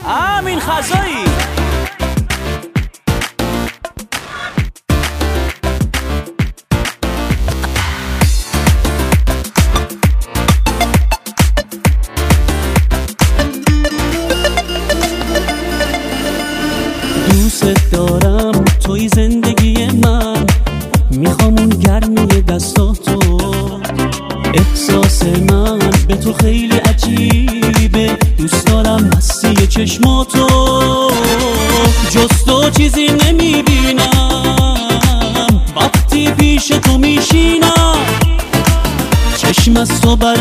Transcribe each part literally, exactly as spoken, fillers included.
امین خزایی. دوست دارم توی زندگی من، میخوام اون گرمی دستاتو. احساس من به تو خیلی عجیبه، دوست دارم مستی چشماتو. جز تو چیزی نمیبینم وقتی پیش تو میشینم، چشم از تو بر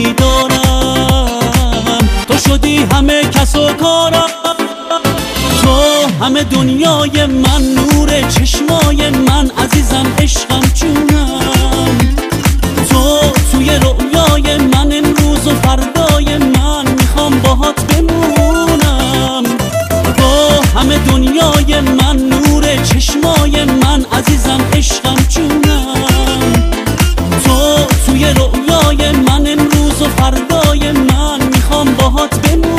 نمیدارم، تو شدی همه کس و کارم. تو همه دنیای من، نور چشمای من، عزیزم عشقم جونم. تو توی رؤیای من، امروز و فردای من، میخوام باهات بمونم. تو همه دنیای من، نور چشمای من، عزیزم عشقم جونم. تو توی رؤیای من، امروز و فردای من، میخوام باهات بمونم.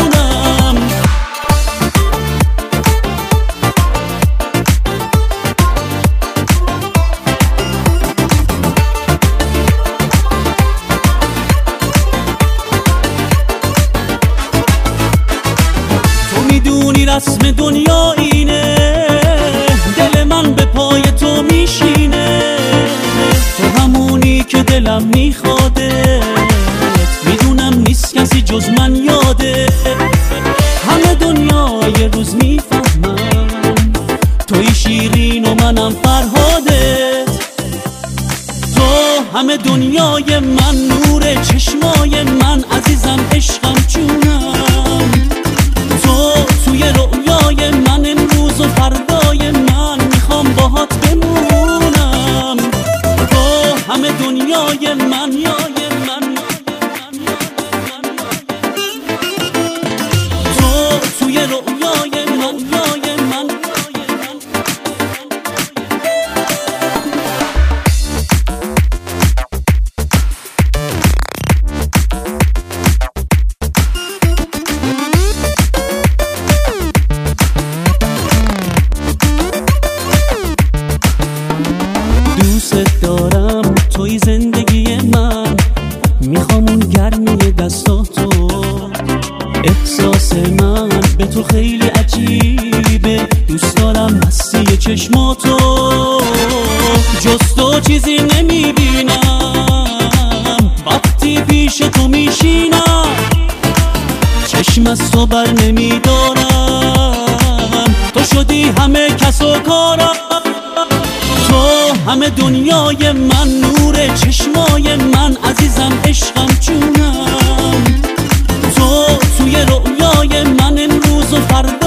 رسم دنیا اینه، دل من به پای تو میشینه. تو همونی که دلم میخواده، میدونم نیست کسی جز من یاده. همه دنیا یه روز میفهمم توی شیرین و منم فرهاده. تو همه دنیای من، نور چشمای من، عزیزم عشقم جونم. تو توی رؤیای من، امروز و فردای من، میخوام باهات بمونم. تو همه دنیای من، یای من. تو توی رؤیای من، یای من. دوست دارم توی زندگی من، میخوام اون گرمی دستاتو. احساس من به تو خیلی عجیبه، دوست دارم مستی چشماتو. جز تو چیزی نمیبینم وقتی پیش تو میشینم، چشم از تو بر نمیدارم، تو شدی همه کس و کارم. تو همه دنیای من، نور چشمای من، عزیزم عشقم جونم. تو توی رؤیای من، امروز و فردا